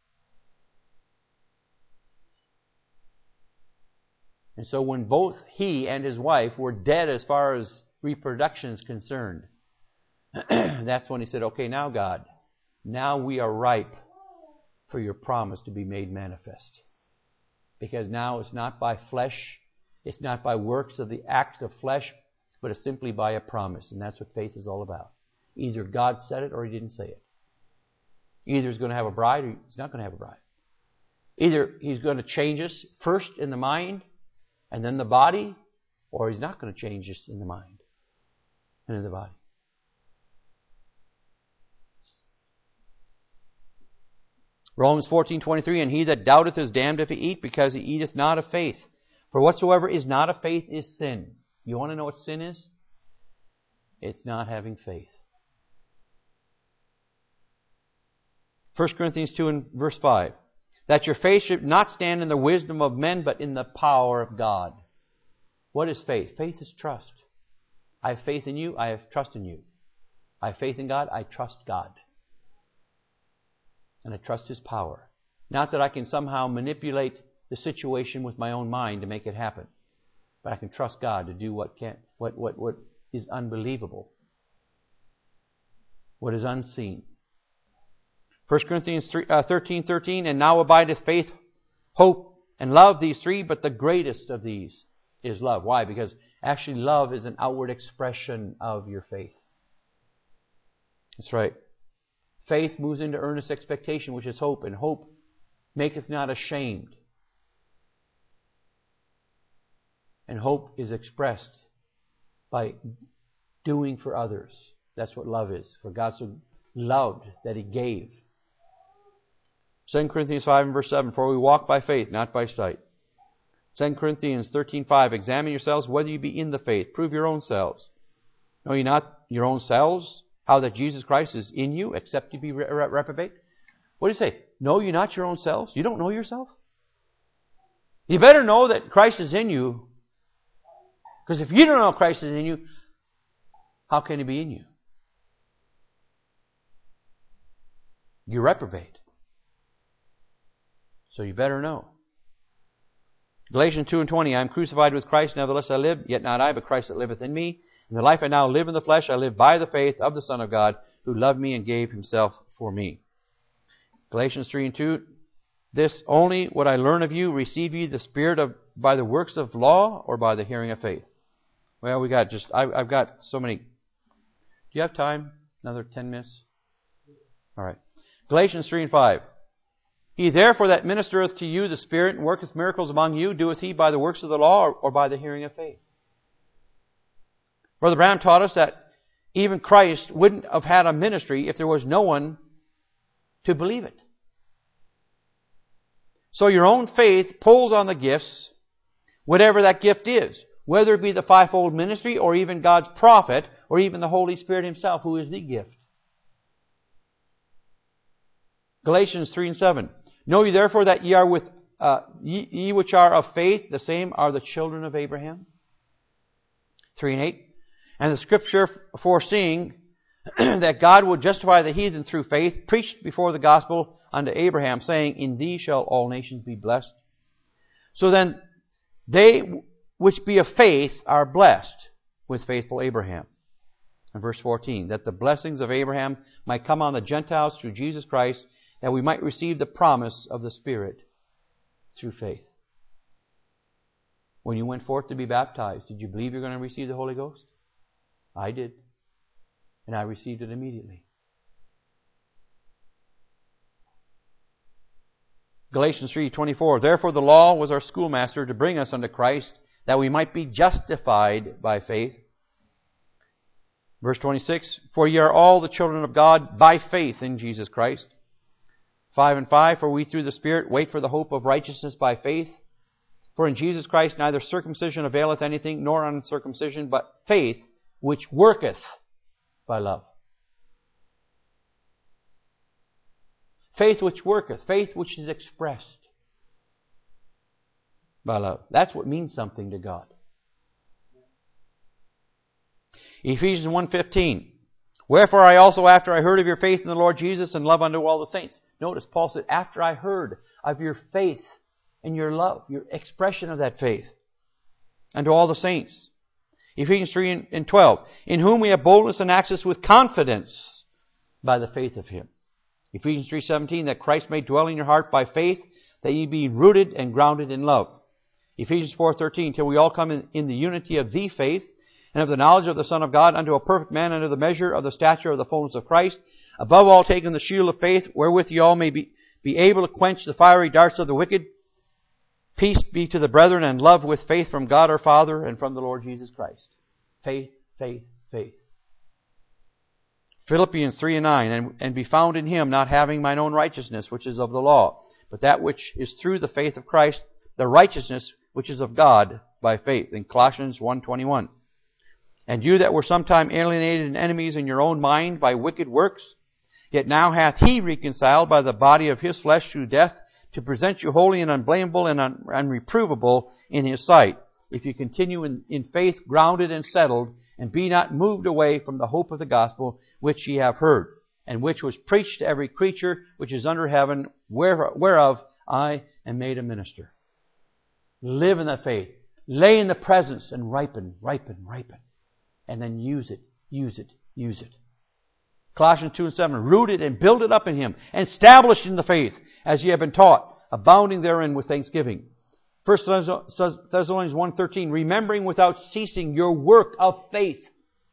And so when both he and his wife were dead as far as reproduction is concerned, that's when he said, okay, now God, now we are ripe for your promise to be made manifest. Because now it's not by flesh, it's not by works of the acts of flesh, but it's simply by a promise. And that's what faith is all about. Either God said it or He didn't say it. Either He's going to have a bride or He's not going to have a bride. Either He's going to change us first in the mind and then the body, or He's not going to change us in the mind and in the body. Romans 14:23, and he that doubteth is damned if he eat, because he eateth not of faith. For whatsoever is not of faith is sin. You want to know what sin is? It's not having faith. 1 Corinthians 2 and verse 5. That your faith should not stand in the wisdom of men, but in the power of God. What is faith? Faith is trust. I have faith in you, I have trust in you. I have faith in God, I trust God. And I trust His power. Not that I can somehow manipulate the situation with my own mind to make it happen. But I can trust God to do what is unbelievable. What is unseen. 1 Corinthians 13:13, and now abideth faith, hope, and love, these three, but the greatest of these is love. Why? Because actually love is an outward expression of your faith. That's right. Faith moves into earnest expectation, which is hope, and hope maketh not ashamed. And hope is expressed by doing for others. That's what love is. For God so loved that He gave. 2 Corinthians 5 and verse 7, for we walk by faith, not by sight. 2 Corinthians 13:5, examine yourselves whether you be in the faith. Prove your own selves. Know ye not your own selves, how that Jesus Christ is in you, except you be reprobate? What do you say? Know ye not your own selves? You don't know yourself? You better know that Christ is in you. Because if you don't know Christ is in you, how can He be in you? You're reprobate. So you better know. Galatians 2:20, I am crucified with Christ, nevertheless I live, yet not I, but Christ that liveth in me. In the life I now live in the flesh, I live by the faith of the Son of God, who loved me and gave himself for me. Galatians 3:2, this only what I learn of you, receive ye the Spirit by the works of law or by the hearing of faith? Well, I've got so many. Do you have time? Another 10 minutes? All right. Galatians 3:5. He therefore that ministereth to you the Spirit and worketh miracles among you, doeth he by the works of the law or by the hearing of faith? Brother Brown taught us that even Christ wouldn't have had a ministry if there was no one to believe it. So your own faith pulls on the gifts, whatever that gift is, whether it be the fivefold ministry or even God's prophet or even the Holy Spirit himself, who is the gift. Galatians 3:7. Know ye therefore that ye are ye which are of faith, the same are the children of Abraham. 3:8. And the Scripture foreseeing that God would justify the heathen through faith, preached before the gospel unto Abraham, saying, in thee shall all nations be blessed. So then, they which be of faith are blessed with faithful Abraham. And verse 14, that the blessings of Abraham might come on the Gentiles through Jesus Christ, that we might receive the promise of the Spirit through faith. When you went forth to be baptized, did you believe you're going to receive the Holy Ghost? I did. And I received it immediately. Galatians 3:24, therefore the law was our schoolmaster to bring us unto Christ, that we might be justified by faith. Verse 26, for ye are all the children of God by faith in Jesus Christ. 5:5, for we through the Spirit wait for the hope of righteousness by faith. For in Jesus Christ neither circumcision availeth anything, nor uncircumcision, but faith which worketh by love. Faith which worketh, faith which is expressed by love. That's what means something to God. Ephesians 1:15, wherefore I also, after I heard of your faith in the Lord Jesus and love unto all the saints. Notice, Paul said, after I heard of your faith and your love, your expression of that faith, unto all the saints. Ephesians 3:12, in whom we have boldness and access with confidence by the faith of Him. Ephesians 3:17, that Christ may dwell in your heart by faith, that ye be rooted and grounded in love. Ephesians 4:13, till we all come in the unity of the faith, and of the knowledge of the Son of God, unto a perfect man, unto the measure of the stature of the fullness of Christ, above all taking the shield of faith, wherewith ye all may be able to quench the fiery darts of the wicked. Peace be to the brethren, and love with faith from God our Father and from the Lord Jesus Christ. Faith, faith, faith. Philippians 3:9, and be found in Him, not having mine own righteousness, which is of the law, but that which is through the faith of Christ, the righteousness which is of God by faith. In Colossians 1:21. And you that were sometime alienated and enemies in your own mind by wicked works, yet now hath He reconciled by the body of His flesh through death, to present you holy and unblameable and unreprovable in His sight, if you continue in faith, grounded and settled, and be not moved away from the hope of the gospel which ye have heard, and which was preached to every creature which is under heaven, whereof I am made a minister. Live in that faith. Lay in the presence and ripen, ripen, ripen. And then use it, use it, use it. Colossians 2:7, rooted and builded up in Him, and established in the faith, as ye have been taught, abounding therein with thanksgiving. 1 Thessalonians 1:13, remembering without ceasing your work of faith,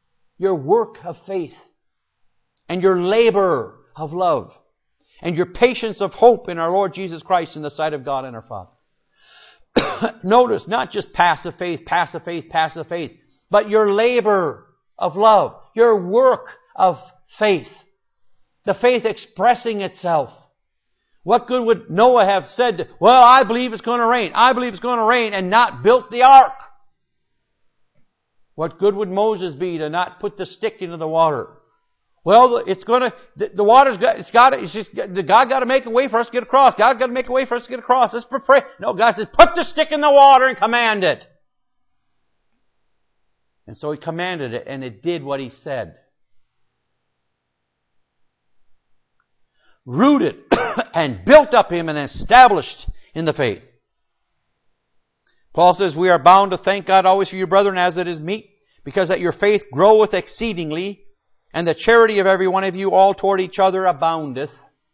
and your labor of love, and your patience of hope in our Lord Jesus Christ in the sight of God and our Father. Notice, not just passive faith, but your labor of love, your work of faith. The faith expressing itself. What good would Noah have said, well, I believe it's going to rain, and not built the ark? What good would Moses be to not put the stick into the water? Well, God got to make a way for us to get across. God got to make a way for us to get across. Let's pray. No, God says, put the stick in the water and command it. And so He commanded it, and it did what He said. Rooted and built up Him and established in the faith. Paul says, we are bound to thank God always for you, brethren, as it is meet, because that your faith groweth exceedingly, and the charity of every one of you all toward each other aboundeth.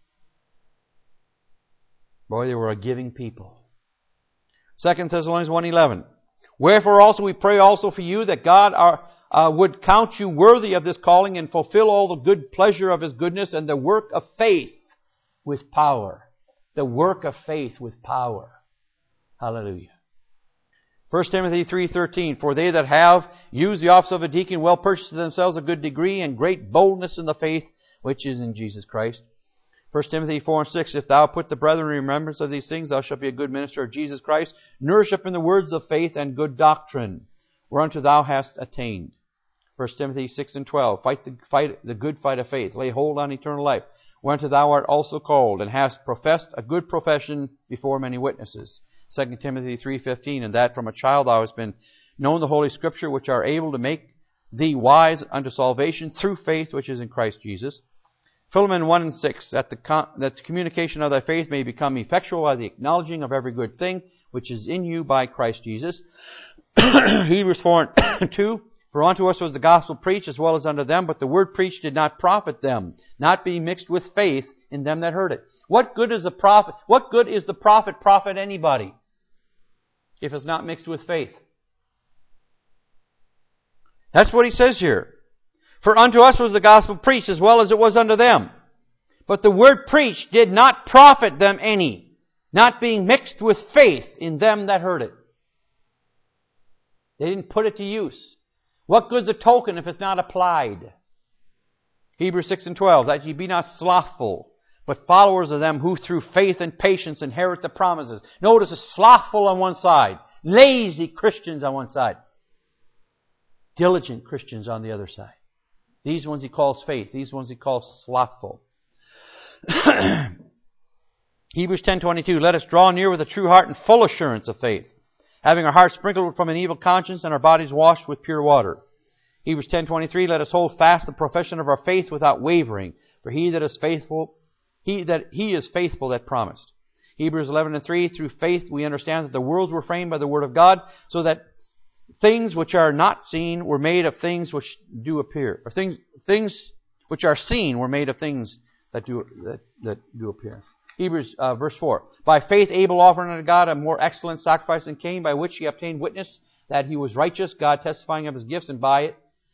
Boy, they were a giving people. 2 Thessalonians 1:11. Wherefore also we pray also for you, that God would count you worthy of this calling, and fulfill all the good pleasure of His goodness, and the work of faith with power. The work of faith with power. Hallelujah. 1 Timothy 3:13. For they that have used the office of a deacon well purchased to themselves a good degree and great boldness in the faith which is in Jesus Christ. 1 Timothy 4:6. If thou put the brethren in remembrance of these things, thou shalt be a good minister of Jesus Christ, nourished up in the words of faith and good doctrine, whereunto thou hast attained. 1 Timothy 6:12. Fight the good fight of faith. Lay hold on eternal life, whereunto thou art also called, and hast professed a good profession before many witnesses. 2 Timothy 3:15. And that from a child thou hast been known the Holy Scripture, which are able to make thee wise unto salvation through faith which is in Christ Jesus. Philemon 1:6. That the communication of thy faith may become effectual by the acknowledging of every good thing which is in you by Christ Jesus. Hebrews 4:2. For unto us was the gospel preached as well as unto them, but the word preached did not profit them, not being mixed with faith in them that heard it. What good is the prophet? What good is the prophet profit anybody if it's not mixed with faith? That's what he says here. For unto us was the gospel preached as well as it was unto them. But the word preached did not profit them any, not being mixed with faith in them that heard it. They didn't put it to use. What good's a token if it's not applied? Hebrews 6:12, that ye be not slothful, but followers of them who through faith and patience inherit the promises. Notice, it's slothful on one side, lazy Christians on one side, diligent Christians on the other side. These ones he calls faith, these ones he calls slothful. Hebrews 10:22, let us draw near with a true heart and full assurance of faith, having our hearts sprinkled from an evil conscience and our bodies washed with pure water. Hebrews 10:23, let us hold fast the profession of our faith without wavering, for he is faithful that promised. Hebrews 11:3, through faith we understand that the worlds were framed by the word of God, so that things which are not seen were made of things which do appear. Or things which are seen were made of things that do appear. Hebrews verse 4. By faith Abel offered unto God a more excellent sacrifice than Cain, by which he obtained witness that he was righteous, God testifying of his gifts, and by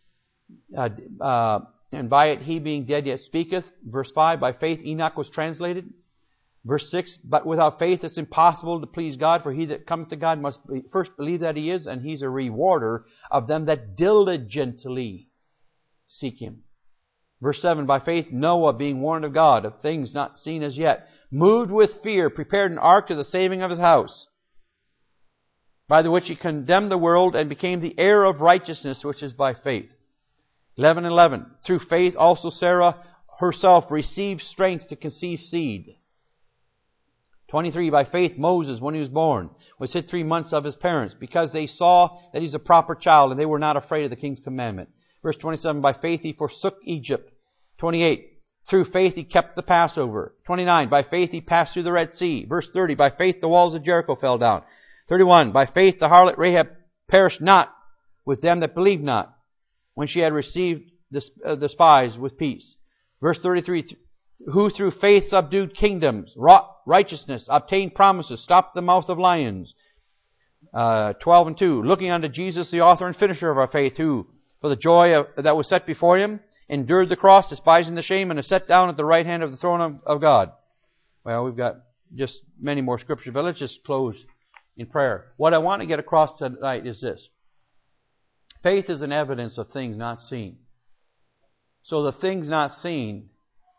it he being dead yet speaketh. Verse 5. By faith Enoch was translated. Verse 6. But without faith it's impossible to please God, for he that cometh to God must first believe that he is, and he's a rewarder of them that diligently seek him. Verse 7, by faith Noah, being warned of God of things not seen as yet, moved with fear, prepared an ark to the saving of his house, by the which he condemned the world and became the heir of righteousness, which is by faith. 11:11, through faith also Sarah herself received strength to conceive seed. 23, by faith Moses, when he was born, was hid 3 months of his parents, because they saw that he's a proper child, and they were not afraid of the king's commandment. Verse 27, by faith he forsook Egypt. 28, through faith he kept the Passover. 29, by faith he passed through the Red Sea. Verse 30, by faith the walls of Jericho fell down. 31, by faith the harlot Rahab perished not with them that believed not, when she had received the spies with peace. Verse 33, who through faith subdued kingdoms, wrought righteousness, obtained promises, stopped the mouth of lions. 12:2, looking unto Jesus, the author and finisher of our faith, who, for the joy that was set before him, endured the cross, despising the shame, and is set down at the right hand of the throne of God. Well, we've got just many more scriptures, but let's just close in prayer. What I want to get across tonight is this. Faith is an evidence of things not seen. So the things not seen,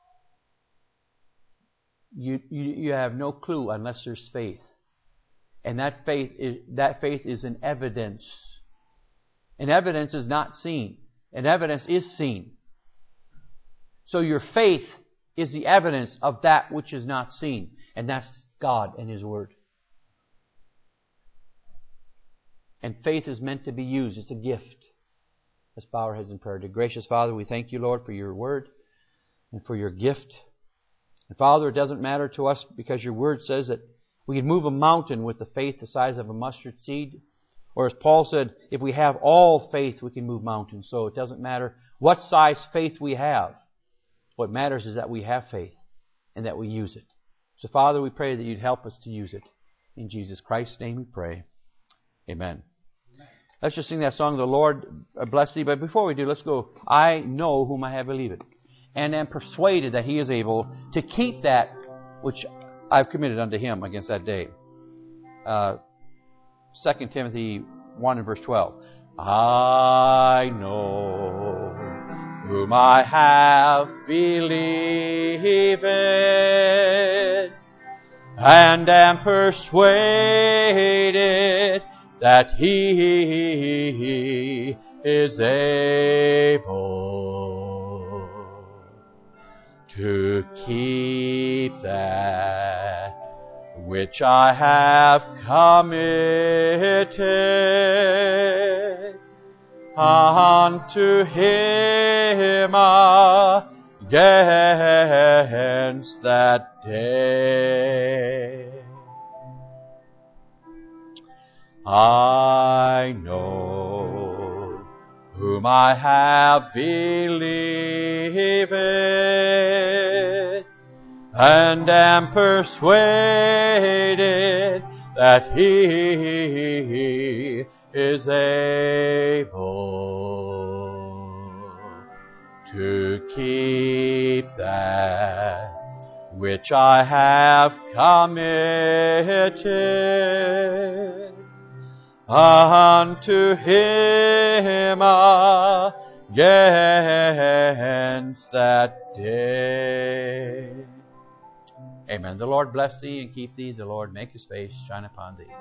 you have no clue unless there's faith. And that faith is an evidence. And evidence is not seen. And evidence is seen. So your faith is the evidence of that which is not seen. And that's God and His Word. And faith is meant to be used. It's a gift. Let's bow our heads in prayer. Dear gracious Father, we thank you, Lord, for your Word and for your gift. And Father, it doesn't matter to us because your Word says that We can move a mountain with the faith the size of a mustard seed. Or as Paul said, if we have all faith, we can move mountains. So it doesn't matter what size faith we have. What matters is that we have faith and that we use it. So Father, we pray that You'd help us to use it. In Jesus Christ's name we pray. Amen. Let's just sing that song, The Lord Bless Thee. But before we do, let's go, I know whom I have believed, and am persuaded that He is able to keep that which I've committed unto Him against that day. 2 Timothy 1 and verse 12. I know whom I have believed, and am persuaded that He is able to keep that which I have committed unto Him against that day. I know whom I have believed, and am persuaded that He is able to keep that which I have committed unto Him against that day. Amen. The Lord bless thee and keep thee. The Lord make His face shine upon thee.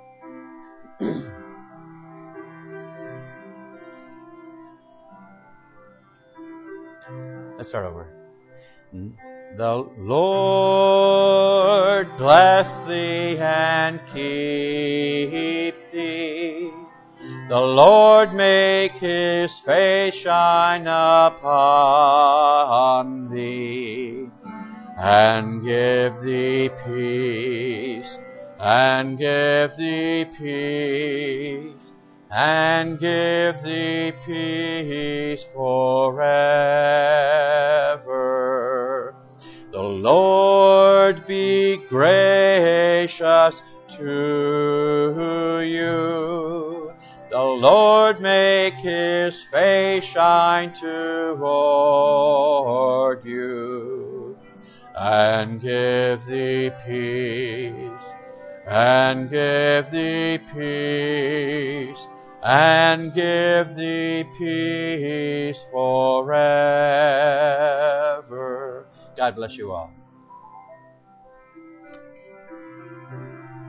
Let's start over. The Lord bless thee and keep thee. The Lord make His face shine upon thee, and give thee peace, and give thee peace, and give thee peace forever. The Lord be gracious to you. The Lord make His face shine toward you, and give thee peace, and give thee peace, and give thee peace forever. God bless you all.